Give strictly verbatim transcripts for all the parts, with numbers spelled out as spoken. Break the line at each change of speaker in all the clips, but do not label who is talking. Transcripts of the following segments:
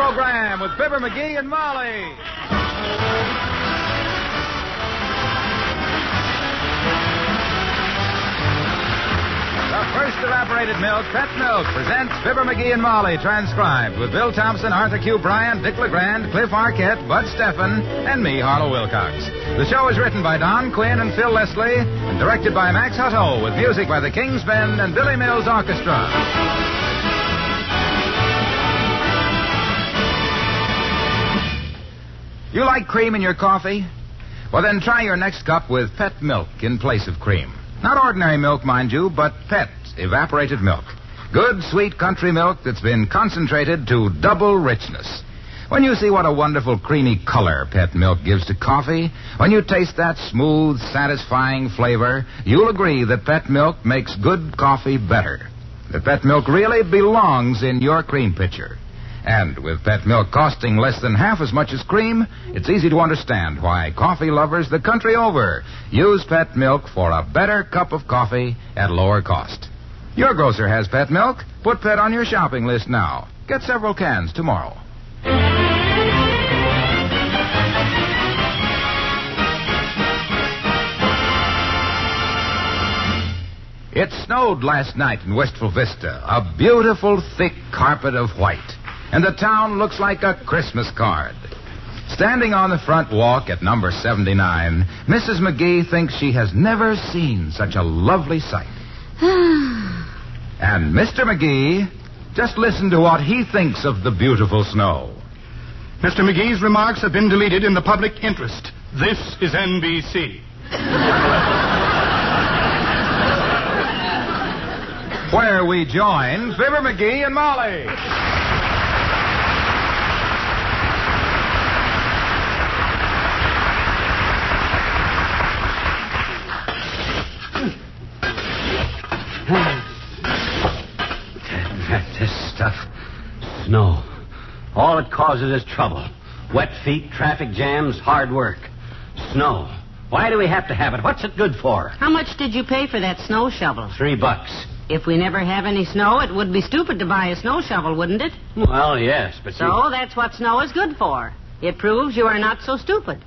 program with Fibber McGee and Molly. The first evaporated milk, Pet Milk, presents Fibber McGee and Molly, transcribed with Bill Thompson, Arthur Q. Bryant, Dick LeGrand, Cliff Arquette, Bud Steffen, and me, Harlow Wilcox. The show is written by Don Quinn and Phil Leslie and directed by Max Hutto with music by the King's Bend and Billy Mills Orchestra. You like cream in your coffee? Well, then try your next cup with Pet Milk in place of cream. Not ordinary milk, mind you, but Pet evaporated milk. Good, sweet country milk that's been concentrated to double richness. When you see what a wonderful creamy color Pet Milk gives to coffee, when you taste that smooth, satisfying flavor, you'll agree that Pet Milk makes good coffee better. That Pet Milk really belongs in your cream pitcher. And with Pet Milk costing less than half as much as cream, it's easy to understand why coffee lovers the country over use Pet Milk for a better cup of coffee at lower cost. Your grocer has Pet Milk. Put Pet on your shopping list now. Get several cans tomorrow. It snowed last night in Wistful Vista, a beautiful thick carpet of white. And the town looks like a Christmas card. Standing on the front walk at number seventy-nine, Missus McGee thinks she has never seen such a lovely sight. And Mister McGee, just listen to what he thinks of the beautiful snow.
Mister McGee's remarks have been deleted in the public interest. This is N B C.
Where we join Fibber McGee and Molly.
This stuff, snow, all it causes is trouble. Wet feet, traffic jams, hard work. Snow. Why do we have to have it? What's it good for?
How much did you pay for that snow shovel?
Three bucks.
If we never have any snow, it would be stupid to buy a snow shovel, wouldn't it?
Well, yes, but
So
you...
that's what snow is good for. It proves you are not so stupid.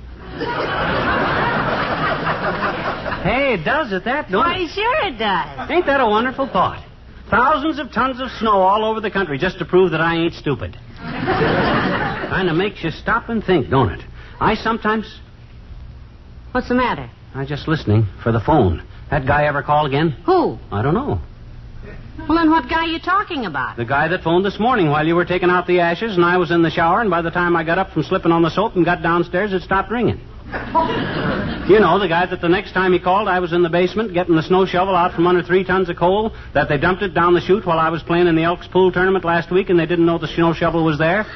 Hey, it does it, that, don't
Why,
it?
sure it does.
Ain't that a wonderful thought? Thousands of tons of snow all over the country just to prove that I ain't stupid. Kind of makes you stop and think, don't it? I sometimes...
What's the matter?
I'm just listening for the phone. That guy ever call again?
Who?
I don't know.
Well, then what guy are you talking about?
The guy that phoned this morning while you were taking out the ashes and I was in the shower, and by the time I got up from slipping on the soap and got downstairs, it stopped ringing. You know, the guy that the next time he called, I was in the basement getting the snow shovel out from under three tons of coal, that they dumped it down the chute while I was playing in the Elks Pool tournament last week and they didn't know the snow shovel was there.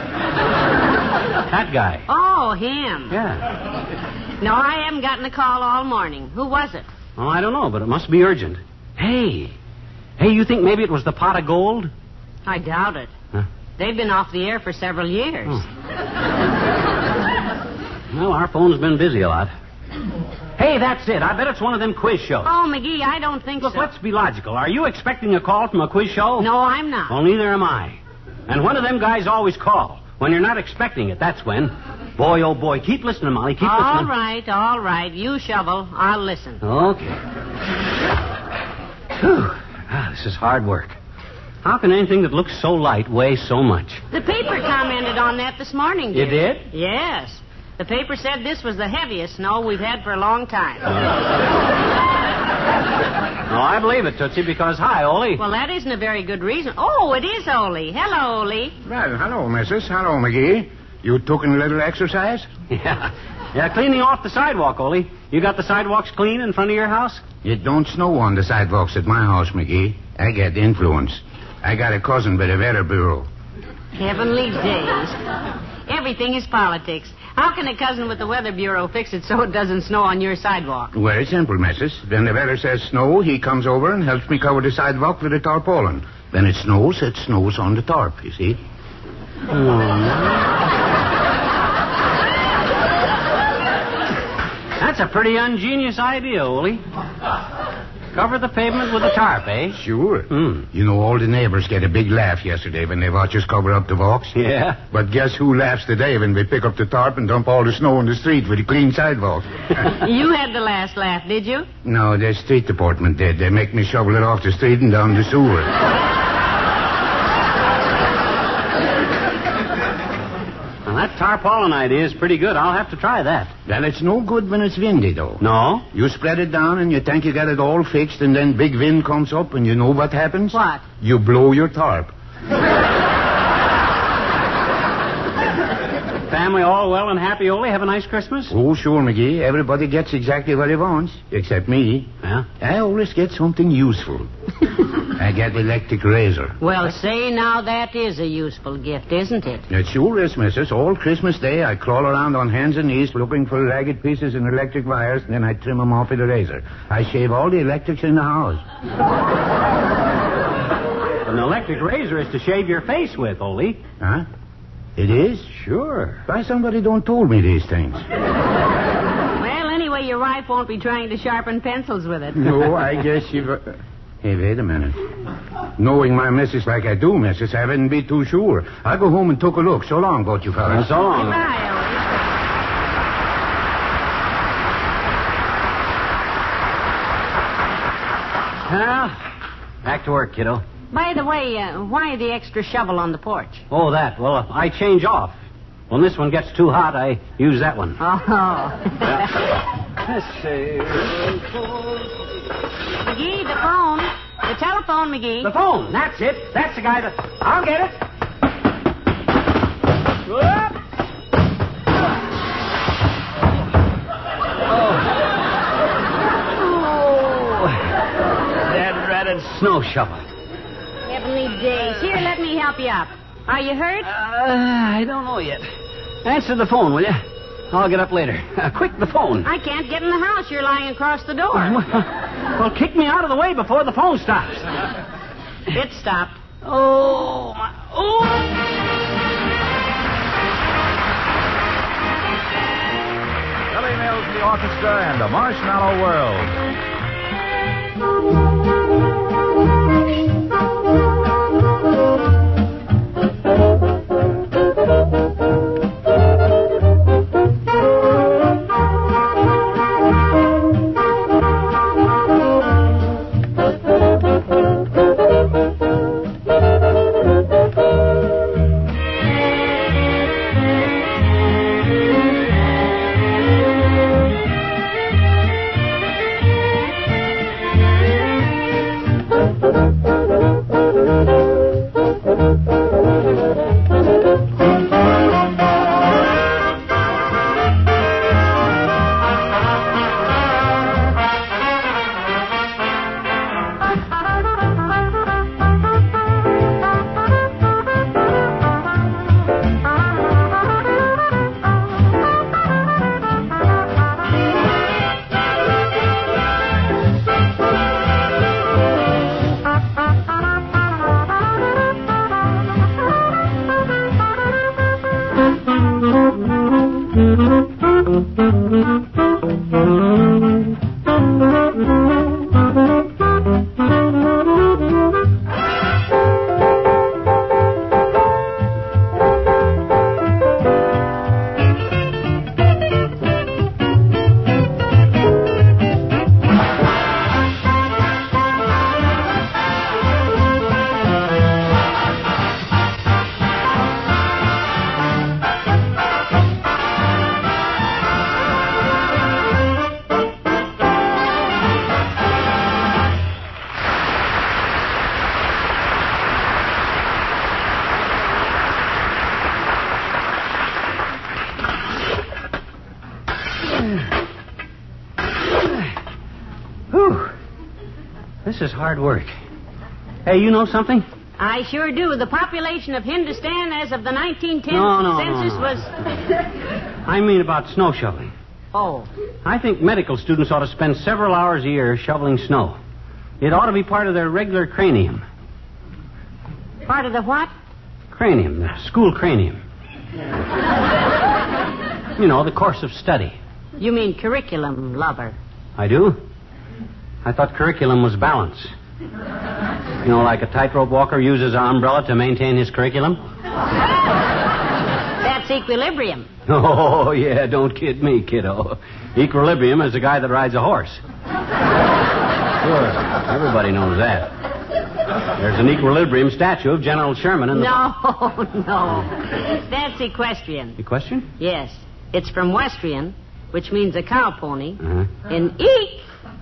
That guy.
Oh, him.
Yeah.
No, I haven't gotten a call all morning. Who was it?
Oh, I don't know, but it must be urgent. Hey. Hey, you think maybe it was the pot of gold?
I doubt it.
Huh?
They've been off the air for several years.
Oh. Well, our phone's been busy a lot. Hey, that's it. I bet it's one of them quiz shows.
Oh, McGee, I don't think
Look,
so.
let's be logical. Are you expecting a call from a quiz show?
No, I'm not.
Well, neither am I. And one of them guys always call. When you're not expecting it, that's when. Boy, oh boy, keep listening, Molly. Keep
all
listening.
All right, all right. You shovel. I'll listen.
Okay. Whew. Ah, this is hard work. How can anything that looks so light weigh so much?
The paper commented on that this morning, dear.
You did?
Yes. The paper said this was the heaviest snow we've had for a long time.
Uh. Oh, I believe it, Tootsie, because, hi, Ole.
Well, that isn't a very good reason. Oh, it is Ole. Hello, Ole.
Well, hello, missus. Hello, McGee. You taking a little exercise?
Yeah. Yeah, cleaning off the sidewalk, Ole. You got the sidewalks clean in front of your house?
It don't snow on the sidewalks at my house, McGee. I get influence. I got a cousin by the Weather Bureau.
Heavenly days. Everything is politics. How can a cousin with the Weather Bureau fix it so it doesn't snow on your sidewalk?
Very simple, missus. When the weather says snow, he comes over and helps me cover the sidewalk with a tarpaulin. When it snows, it snows on the tarp, you see.
Oh, That's a pretty ingenious idea, Ole. Cover the pavement with a tarp, eh?
Sure.
Hmm.
You know, all the neighbors get a big laugh yesterday when they watch us cover up the walks.
Yeah.
But guess who laughs today when we pick up the tarp and dump all the snow in the street with a clean sidewalk?
You had the last laugh, did you?
No, the street department did. They make me shovel it off the street and down the sewer.
Well, that tarpaulin idea is pretty good. I'll have to try that.
Well, it's no good when it's windy, though.
No?
You spread it down and you think you got it all fixed, and then big wind comes up, and you know what happens?
What?
You blow your tarp.
Family all well and happy, Ole? Have a nice Christmas?
Oh, sure, McGee. Everybody gets exactly what he wants, except me.
Yeah?
I always get something useful. I get electric razor.
Well, say now, that is a useful gift, isn't it?
It sure is, missus. All Christmas Day, I crawl around on hands and knees looking for ragged pieces in electric wires, and then I trim them off with a razor. I shave all the electrics in the house.
An electric razor is to shave your face with, Ole.
Huh? It is?
Sure.
Why somebody don't told me these things?
Well, anyway, your wife won't be trying to sharpen pencils with it.
No, I guess you've... Uh... Hey, wait a minute. Knowing my missus like I do, missus, I wouldn't be too sure. I'll go home and take a look. So long, both you fellas.
So long.
Goodbye,
Well, back to work, kiddo.
By the way, uh, why the extra shovel on the porch?
Oh, that. Well, uh, I change off. When this one gets too hot, I use that one.
Oh.
Let's see.
McGee, the phone. The telephone, McGee.
The phone. That's it. That's the guy that... I'll get it. Whoop. Oh. Oh. That ratted snow shovel.
Heavenly days. Here, let me help you up. Are you hurt?
Uh, I don't know yet. Answer the phone, will you? I'll get up later. Uh, quick, the phone.
I can't get in the house. You're lying across the door.
Well, kick me out of the way before the phone stops.
It stopped.
Oh, my... Oh!
Billy Mills, the orchestra, and the Marshmallow World.
Whew. This is hard work. Hey, you know something?
I sure do. The population of Hindustan as of the nineteen ten
No, no,
census
no, no.
was...
I mean about snow shoveling.
Oh.
I think medical students ought to spend several hours a year shoveling snow. It ought to be part of their regular cranium.
Part of the what?
Cranium, the school cranium. You know, the course of study.
You mean curriculum, lover.
I do? I thought curriculum was balance. You know, like a tightrope walker uses an umbrella to maintain his curriculum.
That's equilibrium.
Oh, yeah, don't kid me, kiddo. Equilibrium is the guy that rides a horse. Sure, everybody knows that. There's an equilibrium statue of General Sherman in the...
No, no. That's equestrian.
Equestrian?
Yes. It's from Westrian, which means a cow pony.
Uh-huh.
And eek.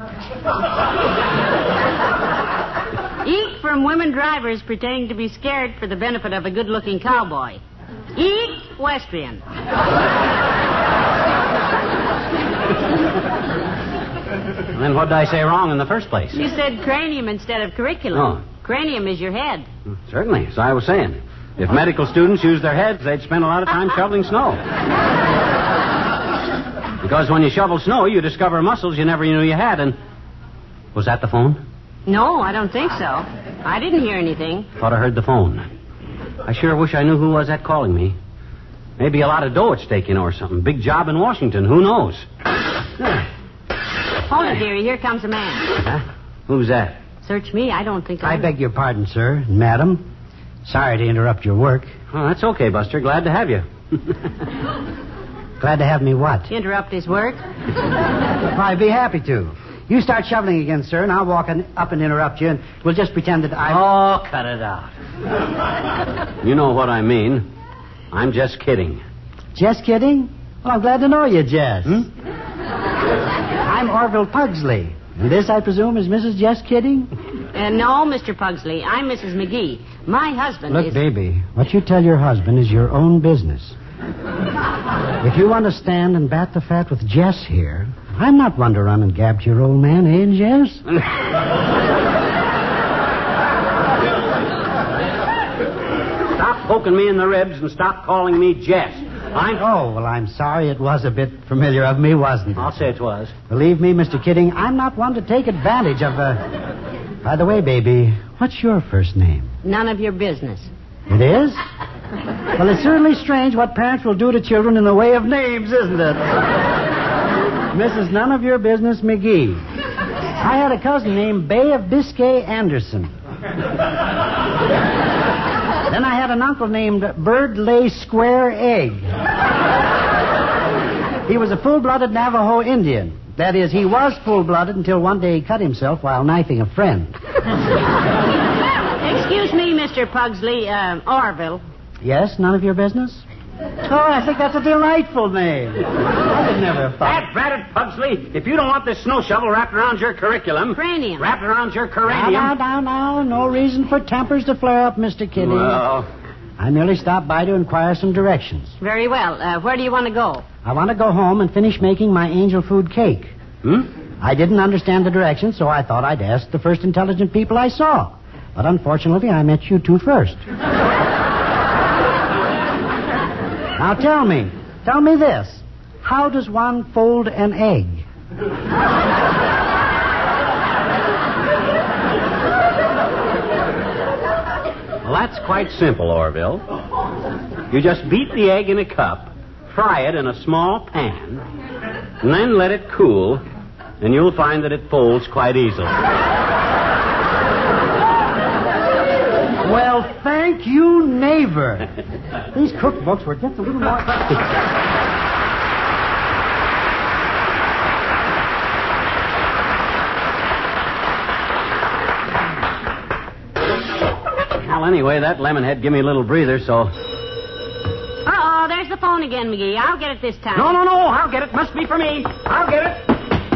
Eek from women drivers pretending to be scared for the benefit of a good-looking cowboy. Equestrian.
Then what did I say wrong in the first place?
You said cranium instead of curriculum.
Oh.
Cranium is your head.
Certainly, as I was saying. If medical students used their heads, they'd spend a lot of time shoveling snow. Because when you shovel snow, you discover muscles you never knew you had, and... Was that the phone?
No, I don't think so. I didn't hear anything.
Thought I heard the phone. I sure wish I knew who was that calling me. Maybe a lot of dough at stake, you know, or something. Big job in Washington. Who knows?
Hold it, dearie. Here comes a man.
Huh? Who's that?
Search me. I don't think I...
I beg your pardon, sir, madam. Sorry to interrupt your work.
Oh, that's okay, Buster. Glad to have you.
Glad to have me what?
Interrupt his work?
I'd be happy to. You start shoveling again, sir, and I'll walk in, up and interrupt you, and we'll just pretend that I...
Oh, cut it out. You know what I mean. I'm just kidding.
Just kidding? Well, I'm glad to know you, Jess. Hmm? I'm Orville Pugsley. And this, I presume, is Missus Just Kidding?
Uh, no, Mister Pugsley. I'm Missus McGee. My husband
Look,
is...
Look, baby, what you tell your husband is your own business. If you want to stand and bat the fat with Jess here, I'm not one to run and gab to your old man, eh, Jess?
Stop poking me in the ribs and stop calling me Jess. I'm...
Oh, well, I'm sorry it was a bit familiar of me, wasn't it?
I'll say it was.
Believe me, Mister Kidding, I'm not one to take advantage of, uh... By the way, baby, what's your first name?
None of your business.
It is? Well, it's certainly strange what parents will do to children in the way of names, isn't it? Missus None of Your Business McGee. I had a cousin named Bay of Biscay Anderson. Then I had an uncle named Bird Lay Square Egg. He was a full-blooded Navajo Indian. That is, he was full-blooded until one day he cut himself while knifing a friend.
Excuse me, Mister Pugsley, uh, Orville.
Yes, none of your business? Oh, I think that's a delightful name. I could never have thought...
That ratted Pugsley, if you don't want this snow shovel wrapped around your curriculum...
Cranium.
Wrapped around your cranium...
Now, now, now, now. No reason for tempers to flare up, Mister Kidding.
Well...
I merely stopped by to inquire some directions.
Very well. Uh, where do you want to go?
I want to go home and finish making my angel food cake.
Hmm?
I didn't understand the directions, so I thought I'd ask the first intelligent people I saw. But unfortunately, I met you two first. Now tell me, tell me this. How does one fold an egg?
Well, that's quite simple, Orville. You just beat the egg in a cup, fry it in a small pan, and then let it cool, and you'll find that it folds quite easily.
Well, thank you, neighbor. These cookbooks were just a little more...
Well, anyway, that lemonhead gave me a little breather, so...
Uh-oh, there's the phone again, McGee. I'll get it this time.
No, no, no, I'll get it. Must be for me. I'll get it.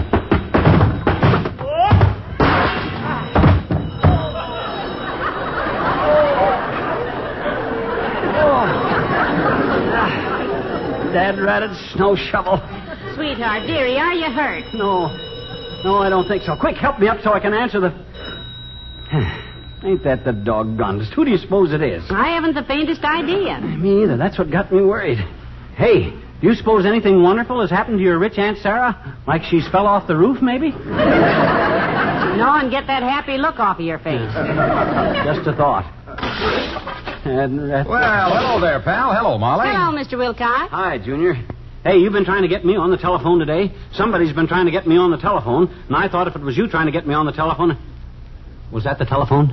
Dad-ratted snow shovel.
Sweetheart, dearie, are you hurt?
No. No, I don't think so. Quick, help me up so I can answer the... Ain't that the doggonest? Who do you suppose it is?
I haven't the faintest idea.
Me either. That's what got me worried. Hey, do you suppose anything wonderful has happened to your rich Aunt Sarah? Like she's fell off the roof, maybe?
No, and get that happy look off of your face.
Just a thought. And, uh,
Well, hello there, pal. Hello, Molly.
Hello, Mister Wilcox.
Hi, Junior. Hey, you've been trying to get me on the telephone today. Somebody's been trying to get me on the telephone, and I thought if it was you trying to get me on the telephone... Was that the telephone?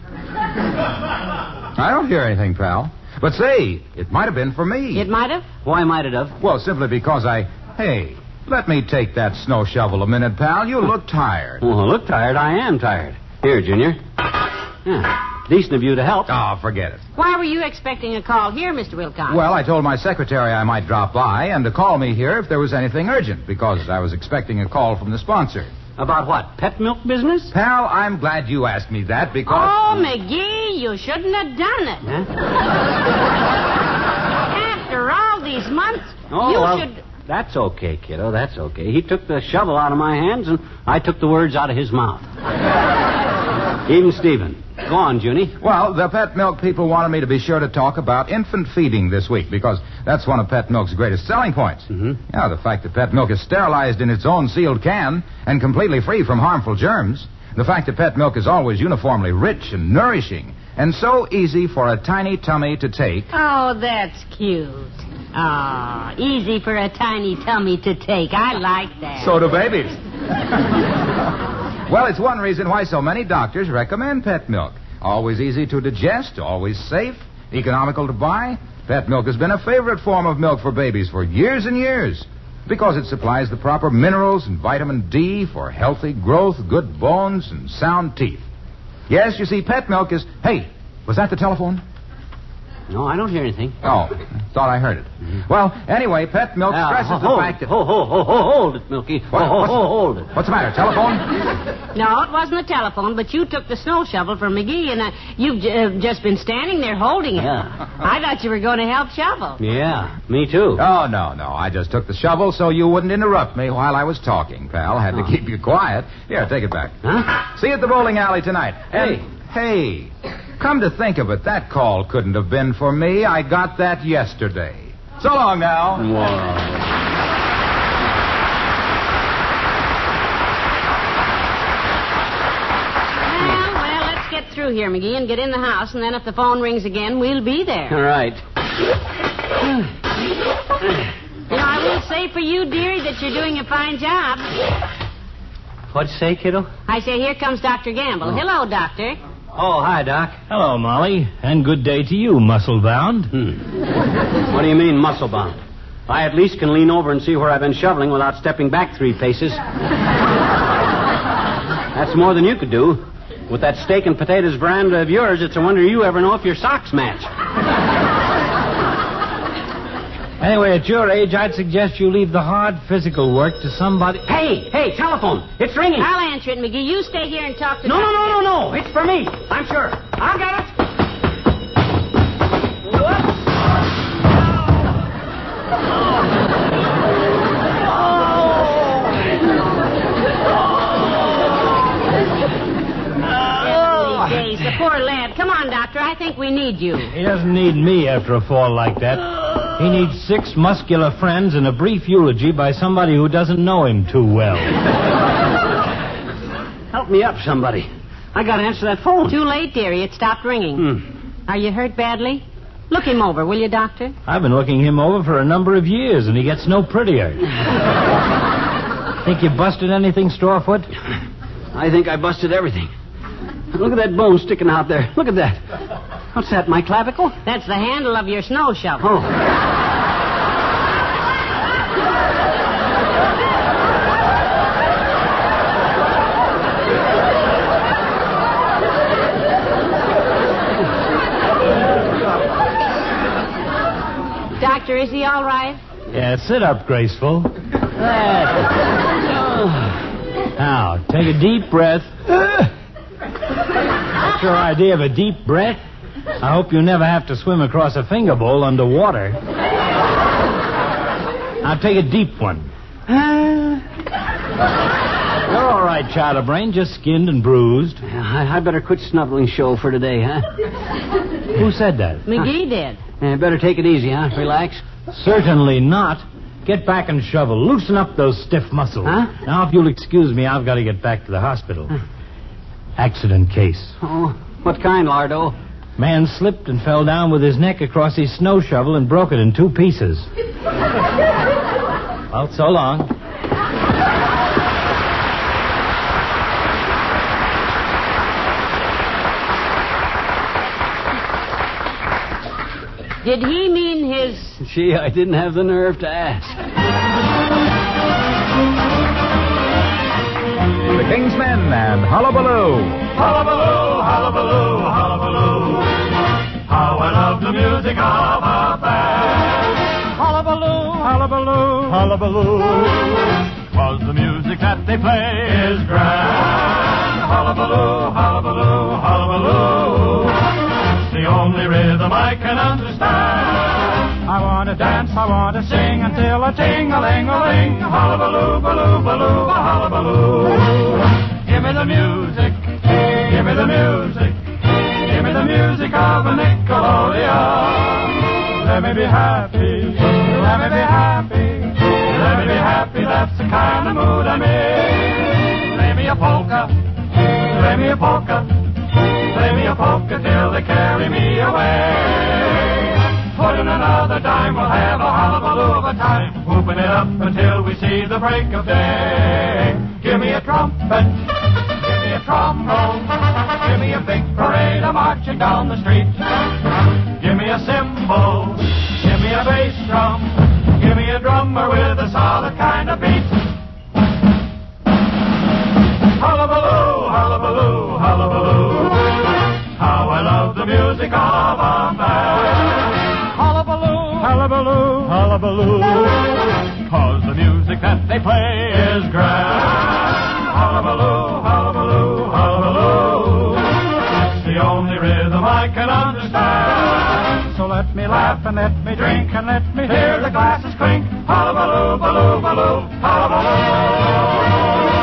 I don't hear anything, pal. But say, it might have been for me.
It might have?
Why might it have?
Well, simply because I... Hey, let me take that snow shovel a minute, pal. You look tired.
Well, I look tired. I am tired. Here, Junior. Yeah. Decent of you to help.
Oh, forget it.
Why were you expecting a call here, Mister Wilcox?
Well, I told my secretary I might drop by and to call me here if there was anything urgent, because I was expecting a call from the sponsor.
About what? Pet milk business?
Pal, I'm glad you asked me that because...
Oh, McGee, you shouldn't have done it.
Huh?
After all these months,
Oh,
you
well,
should...
That's okay, kiddo. That's okay. He took the shovel out of my hands, and I took the words out of his mouth. Even Stephen. Go on, Junie.
Well, the Pet Milk people wanted me to be sure to talk about infant feeding this week, because that's one of Pet Milk's greatest selling points.
Mm-hmm.
Yeah, the fact that Pet Milk is sterilized in its own sealed can and completely free from harmful germs. The fact that Pet Milk is always uniformly rich and nourishing and so easy for a tiny tummy to take.
Oh, that's cute. Oh, easy for a tiny tummy to take. I like that.
So do babies. Well, it's one reason why so many doctors recommend Pet Milk. Always easy to digest, always safe, economical to buy. Pet Milk has been a favorite form of milk for babies for years and years because it supplies the proper minerals and vitamin D for healthy growth, good bones, and sound teeth. Yes, you see, Pet Milk is... Hey, was that the telephone?
No, I don't hear anything.
Oh, thought I heard it. Mm-hmm. Well, anyway, Pet Milk
Uh,
stresses
hold,
the fact that...
Hold, hold, hold, hold it, Milky.
What?
Hold,
What's-
hold, hold it.
What's the matter, telephone?
No, it wasn't a telephone, but you took the snow shovel from McGee, and uh, you've j- uh, just been standing there holding it.
Yeah.
I thought you were going to help shovel.
Yeah, me too.
Oh, no, no. I just took the shovel so you wouldn't interrupt me while I was talking, pal. Had to
Oh.
keep you quiet. Here, take it back.
Huh?
See you at the bowling alley tonight.
Hey.
And, hey, come to think of it, that call couldn't have been for me. I got that yesterday. So long now.
Whoa.
Well, well, let's get through here, McGee, and get in the house, and then if the phone rings again, we'll be there.
All right.
You know, I will say for you, dearie, that you're doing a fine job.
What'd you say, kiddo?
I say, here comes Doctor Gamble.
Oh.
Hello, Doctor.
Oh, hi, Doc.
Hello, Molly, and good day to you, muscle-bound.
Hmm. What do you mean, muscle-bound? I at least can lean over and see where I've been shoveling without stepping back three paces. That's more than you could do. With that steak and potatoes veranda of yours, it's a wonder you ever know if your socks match.
Anyway, at your age, I'd suggest you leave the hard physical work to somebody...
Hey, hey, telephone. It's ringing.
I'll answer it, McGee. You stay here and talk to
No, no,
Doctor
no, no, no. It's for me. I'm sure. I'll get it. Whoops.
Holy days, the poor lad. Come on, Doctor. I think we need you.
He doesn't need me after a fall like that. He needs six muscular friends and a brief eulogy by somebody who doesn't know him too well.
Help me up, somebody. I got to answer that phone.
Too late, dearie. It stopped ringing.
Hmm.
Are you hurt badly? Look him over, will you, Doctor?
I've been looking him over for a number of years, and he gets no prettier. Think you busted anything, Storefoot?
I think I busted everything. Look at that bone sticking out there. Look at that. What's that, my clavicle?
That's the handle of your snow shovel.
Oh.
Doctor, is he all right?
Yeah, sit up, Graceful. That. Now, take a deep breath. That's your idea of a deep breath? I hope you never have to swim across a finger bowl underwater. Now, take a deep one. You're all right, Chatterbrain, just skinned and bruised.
I, I better quit snubbling show for today, huh?
Who said that?
McGee did.
Yeah, better take it easy, huh? Relax.
Certainly not. Get back and shovel. Loosen up those stiff muscles.
Huh?
Now, if you'll excuse me, I've got to get back to the hospital. Accident case.
Oh, what kind, Lardo?
Man slipped and fell down with his neck across his snow shovel and broke it in two pieces. Well, so long.
Did he mean his...
Gee, I didn't have the nerve to ask.
The Kingsmen and Hullabaloo.
Hullabaloo, hullabaloo, hullabaloo. How I love the music of a band.
Hullabaloo, hullabaloo,
Hullabaloo. 'Cause the music that they play is grand. Hullabaloo, hullabaloo, hullabaloo. It's the only rhythm I can understand. I want to dance, I want to sing until a ting-a-ling-a-ling. Hullabaloo, baloo, baloo, hullabaloo. Give me the music, give me the music, give me the music of a Nickelodeon. Let me be happy, let me be happy, let me be happy, that's the kind of mood I'm in. Play me a polka, play me a polka, play me a polka till they carry me away. Put in another dime, we'll have a hullabaloo of a time, whooping it up until we see the break of day. Give me a trumpet, give me a trombone, give me a big parade of marching down the street. Give me a cymbal, give me a bass drum, give me a drummer with a solid kind of beat. Hullabaloo, hullabaloo, hullabaloo. How I love the music of a band. Hullabaloo, hullabaloo, hullabaloo. 'Cause the music that they play is grand. Hullabaloo, hullabaloo, hullabaloo. It's the only rhythm I can understand. So let me laugh and let me drink and let me hear the glasses clink. Hullabaloo, baloo, baloo, hullabaloo.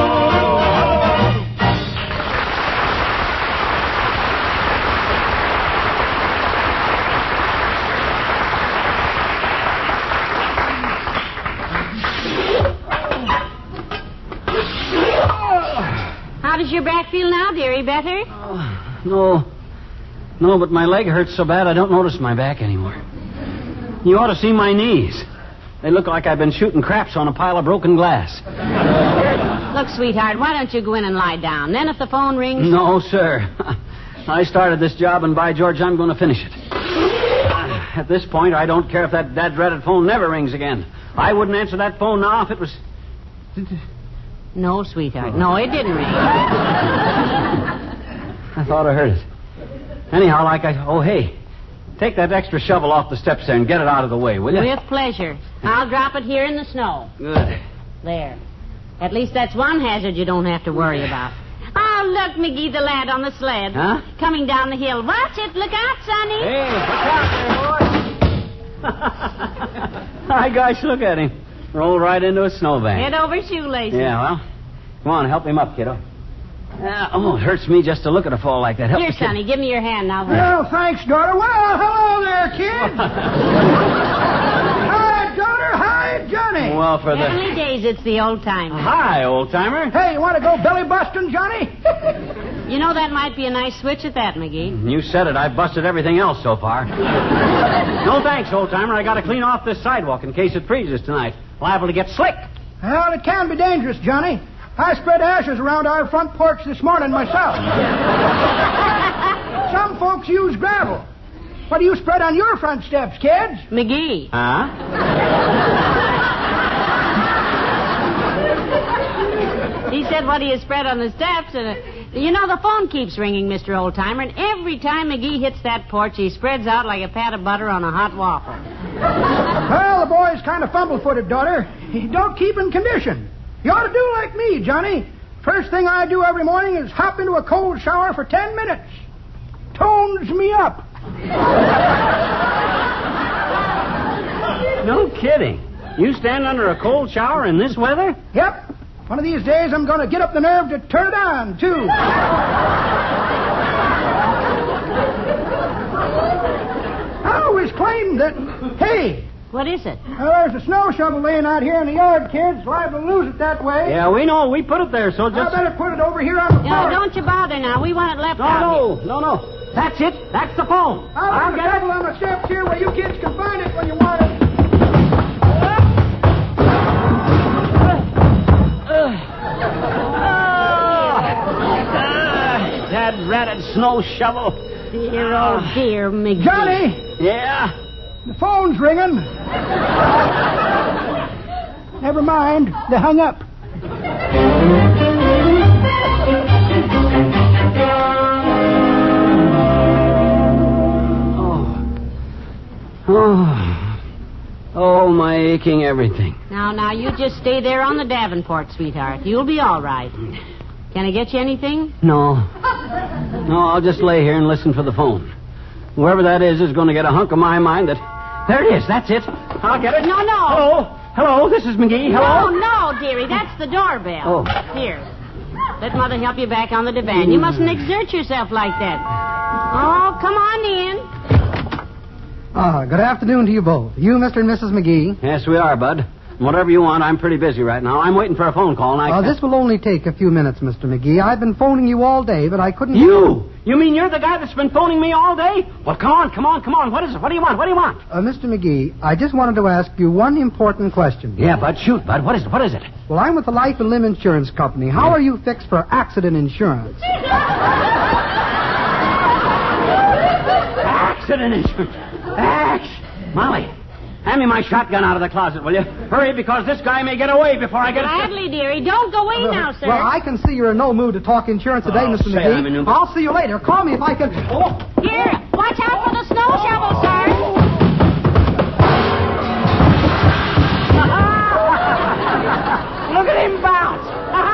How does your back feel now, dearie? Better?
Oh, no. No, but my leg hurts so bad I don't notice my back anymore. You ought to see my knees. They look like I've been shooting craps on a pile of broken glass.
Look, sweetheart, why don't you go in and lie down? Then if the phone rings...
No, sir. I started this job, and by George, I'm going to finish it. At this point, I don't care if that dad-dreaded phone never rings again. I wouldn't answer that phone now if it was...
No, sweetheart. No, it didn't ring.
I thought I heard it. Anyhow, like I... Oh, hey. Take that extra shovel off the steps there and get it out of the way, will you?
With pleasure. I'll drop it here in the snow.
Good.
There. At least that's one hazard you don't have to worry about. Oh, look, McGee, the lad on the sled.
Huh?
Coming down the hill. Watch it. Look out, Sonny.
Hey, look out there, boy. Hi, gosh, look at him. Roll right into a snowbank.
Head over shoelaces.
Yeah, well, come on, help him up, kiddo. Uh, oh, it hurts me just to look at a fall like that. Help
Here,
the kid.
Sonny, give me your hand now.
Well, thanks, daughter. Well, hello there, kid. Hi, daughter. Hi, Johnny.
Well, for the...
Heavenly days, it's the old timer.
Hi, old-timer.
Hey, you want to go belly busting, Johnny?
You know, that might be a nice switch at that, McGee.
You said it. I've busted everything else so far. No thanks, old-timer. I got to clean off this sidewalk in case it freezes tonight. Liable to get slick.
Well, it can be dangerous, Johnny. I spread ashes around our front porch this morning myself. Some folks use gravel. What do you spread on your front steps, kids?
McGee.
Huh?
He said what he has spread on the steps, and uh, you know, the phone keeps ringing, Mister Oldtimer, and every time McGee hits that porch, he spreads out like a pat of butter on a hot waffle.
Well, the boy's kind of fumble-footed, daughter. He don't keep in condition. You ought to do like me, Johnny. First thing I do every morning is hop into a cold shower for ten minutes. Tones me up.
No kidding. You stand under a cold shower in this weather?
Yep. One of these days, I'm going to get up the nerve to turn it on, too. I always claimed that, hey...
What is it?
Well, there's a snow shovel laying out here in the yard, kids. Liable to lose it that way.
Yeah, we know. We put it there, so just...
I better put it over here on the
No,
floor.
don't you bother now. We want it left
No,
out
no,
here.
no, no. That's it. That's the phone.
I'll
I'll
put a
get
shovel on the steps here where you kids can find it when you want it.
ratted snow shovel.
Dear, oh, dear, McGee.
Johnny!
Yeah?
The phone's ringing. Never mind. They hung up.
Oh. Oh, my aching everything.
Now, now, you just stay there on the Davenport, sweetheart. You'll be all right. Can I get you anything?
No. No, I'll just lay here and listen for the phone. Whoever that is is going to get a hunk of my mind that... There it is. That's it. I'll get it.
No, no.
Hello. Hello. This is McGee. Hello.
No, no, dearie. That's the doorbell.
Oh.
Here. Let Mother help you back on the divan. You mustn't exert yourself like that. Oh, come on in.
Ah, good afternoon to you both. You, Mister and Missus McGee.
Yes, we are, Bud. Whatever you want, I'm pretty busy right now. I'm waiting for a phone call, and I...
Uh, this will only take a few minutes, Mister McGee. I've been phoning you all day, but I couldn't...
You? You mean you're the guy that's been phoning me all day? Well, come on, come on, come on. What is it? What do you want? What do you want?
Uh, Mister McGee, I just wanted to ask you one important question.
Yeah, Bud, shoot, Bud. What is it? What is it?
Well, I'm with the Life and Limb Insurance Company. How are you fixed for accident insurance?
Accident insurance. Ax. Molly, hand me my shotgun out of the closet, will you? Hurry, because this guy may get away before I get...
Gladly, dearie. Don't go away
Uh,
now, sir.
Well, I can see you're in no mood to talk insurance today,
Oh,
Mister
say
McGee.
I'm in no-
I'll see you later. Call me if I can... Oh.
Here, watch out for the snow shovel, sir.
Look at him bounce.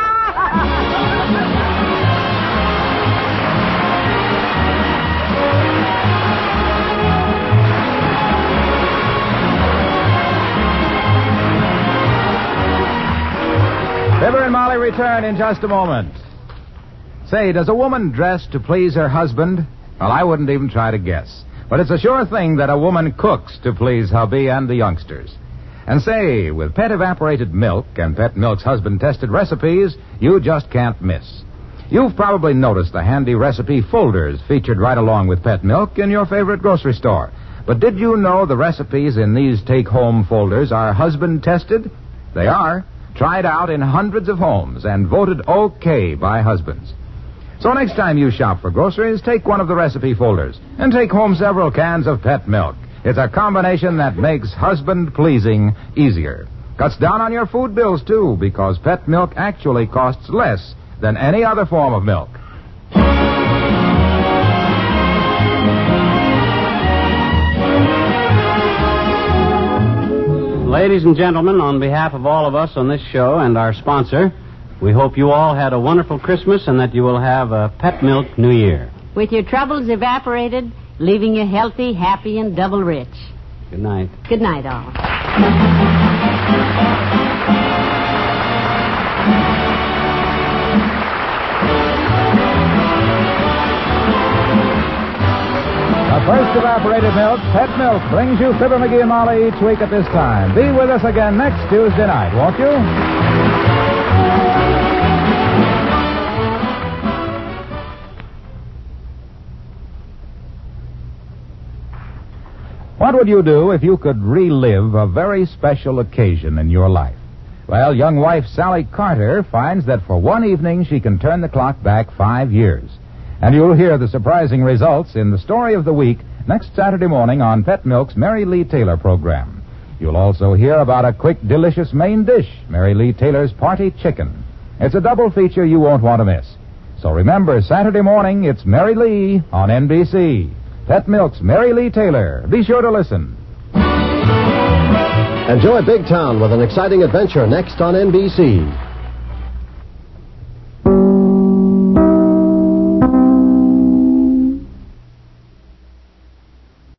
Fibber and Molly return in just a moment. Say, does a woman dress to please her husband? Well, I wouldn't even try to guess. But it's a sure thing that a woman cooks to please hubby and the youngsters. And say, with Pet Evaporated Milk and Pet Milk's husband-tested recipes, you just can't miss. You've probably noticed the handy recipe folders featured right along with Pet Milk in your favorite grocery store. But did you know the recipes in these take-home folders are husband-tested? They are. Tried out in hundreds of homes and voted okay by husbands. So next time you shop for groceries, take one of the recipe folders and take home several cans of Pet Milk. It's a combination that makes husband-pleasing easier. Cuts down on your food bills, too, because Pet Milk actually costs less than any other form of milk.
Ladies and gentlemen, on behalf of all of us on this show and our sponsor, we hope you all had a wonderful Christmas and that you will have a Pet Milk New Year.
With your troubles evaporated, leaving you healthy, happy, and double rich.
Good night.
Good night, all.
The first evaporated milk, Pet Milk, brings you Fibber, McGee, and Molly each week at this time. Be with us again next Tuesday night, won't you? What would you do if you could relive a very special occasion in your life? Well, young wife Sally Carter finds that for one evening she can turn the clock back five years. And you'll hear the surprising results in the story of the week next Saturday morning on Pet Milk's Mary Lee Taylor program. You'll also hear about a quick, delicious main dish, Mary Lee Taylor's Party Chicken. It's a double feature you won't want to miss. So remember, Saturday morning, it's Mary Lee on N B C. Pet Milk's Mary Lee Taylor. Be sure to listen.
Enjoy Big Town with an exciting adventure next on N B C.